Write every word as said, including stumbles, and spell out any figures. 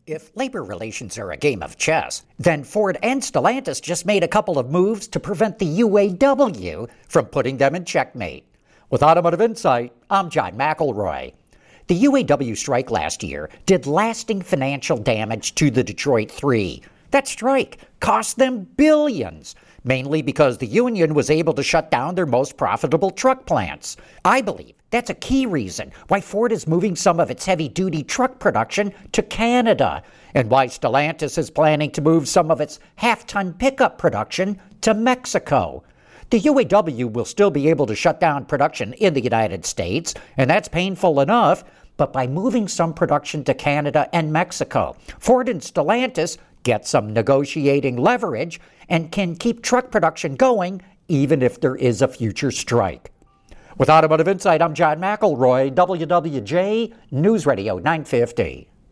If labor relations are a game of chess, then Ford and Stellantis just made a couple of moves to prevent the U A W from putting them in checkmate. With Automotive Insight, I'm John McElroy. The U A W strike last year did lasting financial damage to the Detroit Three. That strike cost them billions, mainly because the union was able to shut down their most profitable truck plants. I believe that's a key reason why Ford is moving some of its heavy-duty truck production to Canada, and why Stellantis is planning to move some of its half-ton pickup production to Mexico. The U A W will still be able to shut down production in the United States, and that's painful enough, but by moving some production to Canada and Mexico, Ford and Stellantis get some negotiating leverage and can keep truck production going even if there is a future strike. With Automotive Insight, I'm John McElroy, W W J News Radio nine fifty.